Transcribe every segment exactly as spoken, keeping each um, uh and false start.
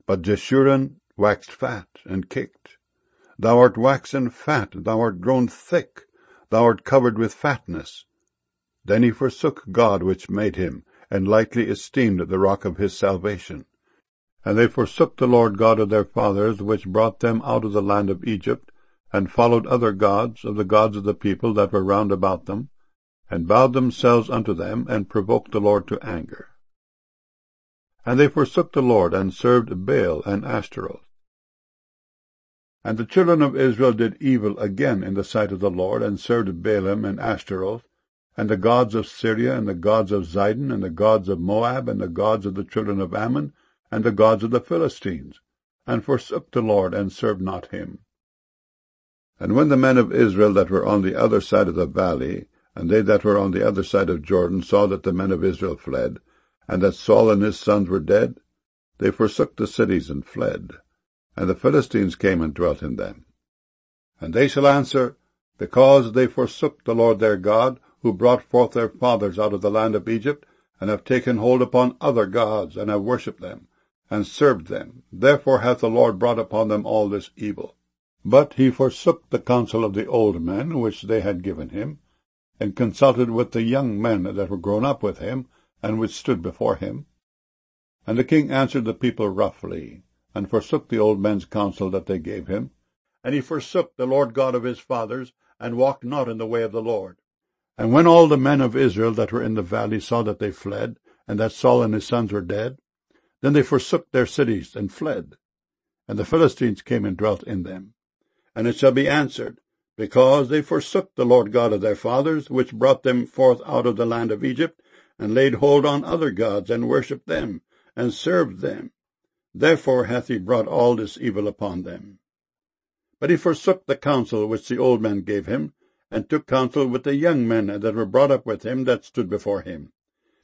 But Jeshurun waxed fat, and kicked. Thou art waxen fat, thou art grown thick, thou art covered with fatness. Then he forsook God which made him, and lightly esteemed the rock of his salvation. And they forsook the Lord God of their fathers, which brought them out of the land of Egypt, and followed other gods, of the gods of the people that were round about them, and bowed themselves unto them, and provoked the Lord to anger. And they forsook the Lord, and served Baal and Ashtaroth. And the children of Israel did evil again in the sight of the Lord, and served Baalim and Ashtaroth, and the gods of Syria, and the gods of Zidon, and the gods of Moab, and the gods of the children of Ammon, and the gods of the Philistines, and forsook the Lord, and served not him. And when the men of Israel that were on the other side of the valley, and they that were on the other side of Jordan, saw that the men of Israel fled, and that Saul and his sons were dead, they forsook the cities and fled. And the Philistines came and dwelt in them. And they shall answer, Because they forsook the Lord their God, who brought forth their fathers out of the land of Egypt, and have taken hold upon other gods, and have worshipped them, and served them. Therefore hath the Lord brought upon them all this evil. But he forsook the counsel of the old men which they had given him, and consulted with the young men that were grown up with him, and which stood before him. And the king answered the people roughly, and forsook the old men's counsel that they gave him. And he forsook the Lord God of his fathers, and walked not in the way of the Lord. And when all the men of Israel that were in the valley saw that they fled, and that Saul and his sons were dead, then they forsook their cities, and fled. And the Philistines came and dwelt in them. And it shall be answered, Because they forsook the Lord God of their fathers, which brought them forth out of the land of Egypt, and laid hold on other gods, and worshipped them, and served them. Therefore hath he brought all this evil upon them. But he forsook the counsel which the old men gave him, and took counsel with the young men that were brought up with him that stood before him.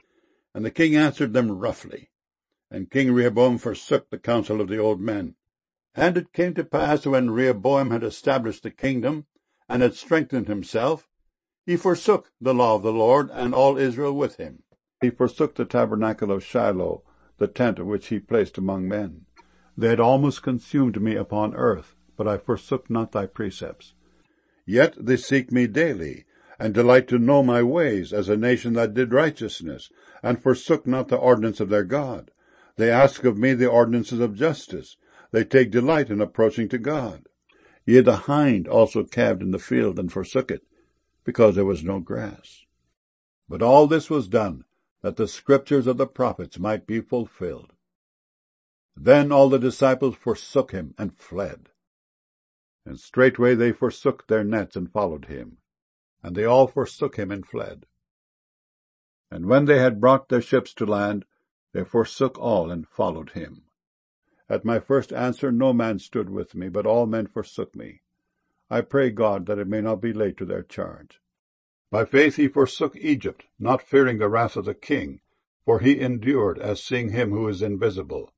And the king answered them roughly. And King Rehoboam forsook the counsel of the old men. And it came to pass, when Rehoboam had established the kingdom, and had strengthened himself, he forsook the law of the Lord, and all Israel with him. He forsook the tabernacle of Shiloh, the tent which he placed among men. They had almost consumed me upon earth, but I forsook not thy precepts. Yet they seek me daily, and delight to know my ways, as a nation that did righteousness, and forsook not the ordinance of their God. They ask of me the ordinances of justice. They take delight in approaching to God. Yea, the hind also calved in the field, and forsook it, because there was no grass. But all this was done, that the scriptures of the prophets might be fulfilled. Then all the disciples forsook him, and fled. And straightway they forsook their nets, and followed him. And they all forsook him, and fled. And when they had brought their ships to land, they forsook all, and followed him. At my first answer no man stood with me, but all men forsook me. I pray God that it may not be laid to their charge. By faith he forsook Egypt, not fearing the wrath of the king, for he endured as seeing him who is invisible.